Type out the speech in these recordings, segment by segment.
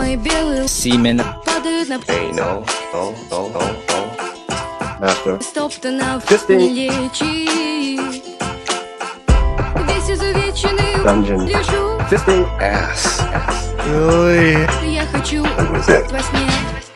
Мои белые Semen. падают на Hey, no. Master. стоптанов Fisting. не лечи. Весь изувеченный Dungeon. лежу. Fisting ass. Я хочу was it? во сне.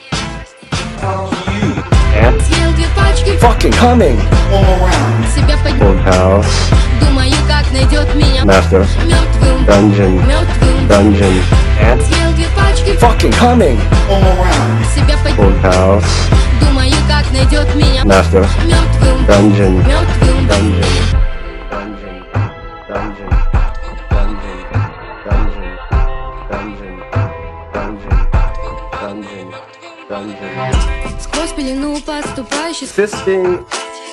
And Съел 2 пачки, fucking coming. себя поднял. Old house. Думаю, как найдет меня Master. мертвым. Dungeon. Мертвым. Dungeon. And Съел 2 пачки, fucking coming. себя поднял. Old house. Думаю, как найдет меня Master. мертвым. Dungeon. Мертвым. Dungeon. Dungeon. Dungeon. Dungeon. Dungeon. Dungeon. Dungeon. Dungeon. Dungeon. Сквозь пелену подступающей Fisting.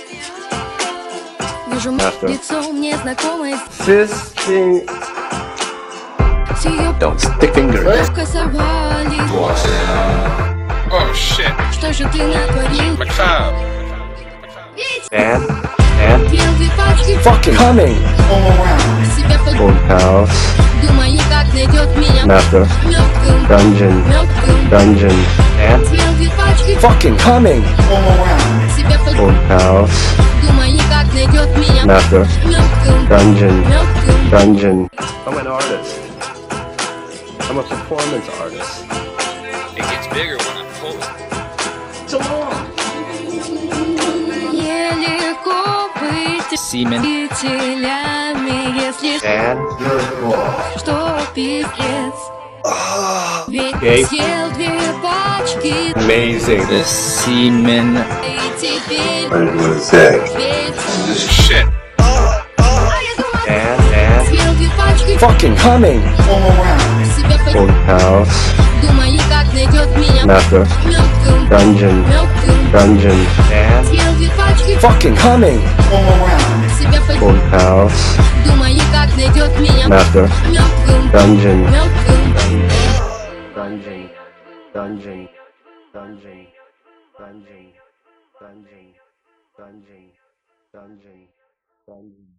вижу Master. лицо мне знакомое. Fisting. С ее Don't stick fingers. пушкой сорвали. Oh shit. Что же ты натворил? Macabre. And Съел 2 пачки, fucking coming. себя поднял. Old house. Думаю, как найдет меня Master. мертвым. Dungeon. Мертвым. Dungeon. And Съел 2 пачки, fucking coming. себя поднял. Old house. Думаю, как найдет меня Master. мертвым. Dungeon. Мертвым. Dungeon. I'm an artist. I'm a performance artist. It gets bigger when I pull it. Нелегко быть Semen. учителями, если And что пиздец. Ведь Okay. съел 2 пачки amazing. The semen. и теперь was sick. ведь Shit. And съел 2 пачки, fucking coming. себя поднял. Old house. Думаю, как найдет меня Master. мертвым. Dungeon. Мертвым. Dungeon. And Съел 2 пачки, fucking coming. себя поднял. Old house. Думаю, как найдет меня Master. мертвым. Dungeon. Мертвым. Dungeon. Dungeon. Dungeon. Dungeon. Dungeon. Dungeon. Dungeon. Dungeon.